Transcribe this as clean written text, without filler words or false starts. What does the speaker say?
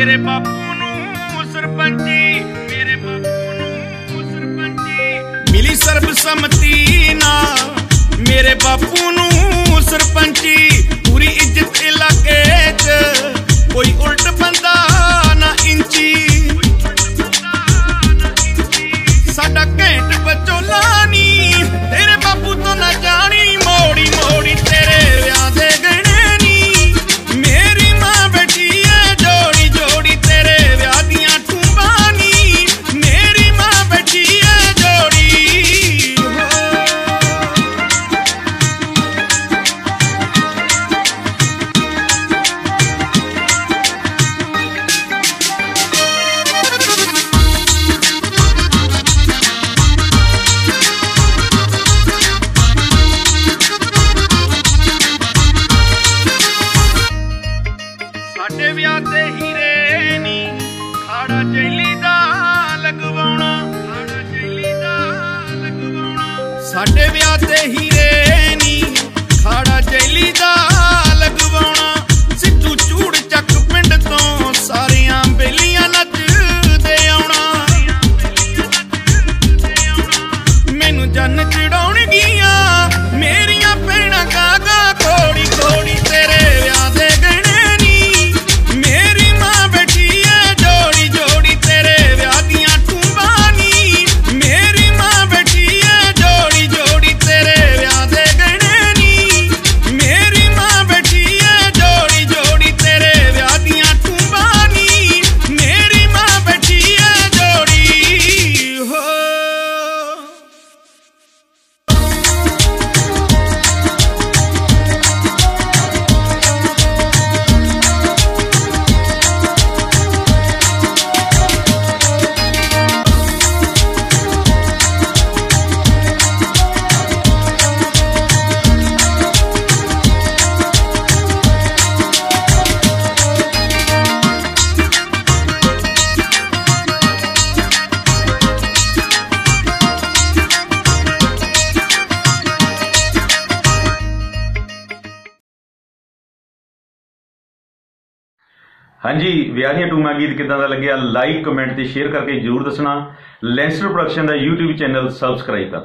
ਮੇਰੇ ਬਾਪੂ ਨੂੰ ਸਰਪੰਚੀ, ਮੇਰੇ ਬਾਪੂ ਨੂੰ ਸਰਪੰਚੀ ਮਿਲੀ ਸਰਬਸੰਮਤੀ ਨਾਲ। ਮੇਰੇ ਬਾਪੂ ਨੂੰ ਸਰਪੰਚੀ ਪੂਰੀ ਇੱਜ਼ਤ ਇਲਾਕੇ 'ਚ, ਕੋਈ ਉਲਟ ਬੰਦਾ ਨਾ ਇੰਚੀ। ਸਾਡਾ ਘੈਂਟ ਬਚੋਲਾ ਨੀ ਤੇਰੇ ਬਾਪੂ ਤੋਂ ਨਾ ਜਾਣੀ, ਮੋੜੀ ਮੋੜੀ ਤੇਰੇ ਵਿਆਹ ਦੇ ਗਹਿਣੇ ਨੀ। ਮੇਰੀ ਮਾਂ ਬੈਠੀ ਐ ਜੋੜੀ ਜੋੜੀ ਤੇਰੇ ਵਿਆਹ ਦੀਆਂ ਟੂੰਬਾਂ ਨੀ। ਮੇਰੀ ਮਾਂ ਬੈਠੀ ਐ ਜੋੜੀ। ਸਾਡੇ ਵਿਆਹ ਤੇ ਹੀਰੇ ਨੀ ਖਾੜਾ ਚੈਲੀ ਦਾ ਲਗਵਾਉਣਾ, ਖਾੜਾ ਚੈਲੀ ਦਾ ਲਗਵਾਉਣਾ। ਸਾਡੇ ਵਿਆਹ ਤੇ ਹੀਰੇ ਨੀ ਖਾੜਾ ਚੈਲੀ ਦਾ ਲਗਵਾਉਣਾ। ਸਿੱਧੂ ਚੂੜ ਚੱਕ ਪਿੰਡ ਤੋਂ ਸਾਰੀਆਂ ਬੇਲੀਆਂ ਨੱਚਦੇ ਆਉਣਾ। ਮੈਨੂੰ ਜੰਨ ਚੜਾਉਣਗੀਆਂ ਮੇਰੀਆਂ ਭੈਣਾਂ ਗਾਗਾ ਕੋੜੀ ਕੋੜੀ ਤੇਰੇ ਵਿਆਹ ਦੇ ਗਹਿਣੇ ਨੀ। ਮੇਰੀ ਮਾਂ ਬੈਠੀ ਐ ਜੋੜੀ ਜੋੜੀ ਤੇਰੇ ਵਿਆਹ ਦੀਆਂ ਟੂੰਬਾਂ ਨੀ। ਮੇਰੀ ਮਾਂ ਬੈਠੀ ਐ ਜੋੜੀ ਜੋੜੀ ਤੇਰੇ ਵਿਆਹ ਦੇ ਗਹਿਣੇ ਨੀ। ਮੇਰੀ ਮਾਂ ਬੈਠੀ ਐ ਜੋੜੀ ਜੋੜੀ ਤੇਰੇ ਵਿਆਹ ਦੀਆਂ ਟੂੰਬਾਂ ਨੀ। ਮੇਰੀ ਮਾਂ ਬੈਠੀ ਐ ਜੋੜੀ ਹੋ। ਹਾਂਜੀ, ਵਿਆਹ ਦੀਆਂ ਟੂਮਾਂ ਗੀਤ ਕਿੱਦਾਂ ਦਾ ਲੱਗਿਆ? ਲਾਈਕ, ਕਮੈਂਟ ਤੇ ਸ਼ੇਅਰ ਕਰਕੇ ਜ਼ਰੂਰ ਦੱਸਣਾ। ਲੈਂਸਟਰ ਪ੍ਰੋਡਕਸ਼ਨ ਦਾ YouTube ਚੈਨਲ ਸਬਸਕ੍ਰਾਈਬ ਕਰ।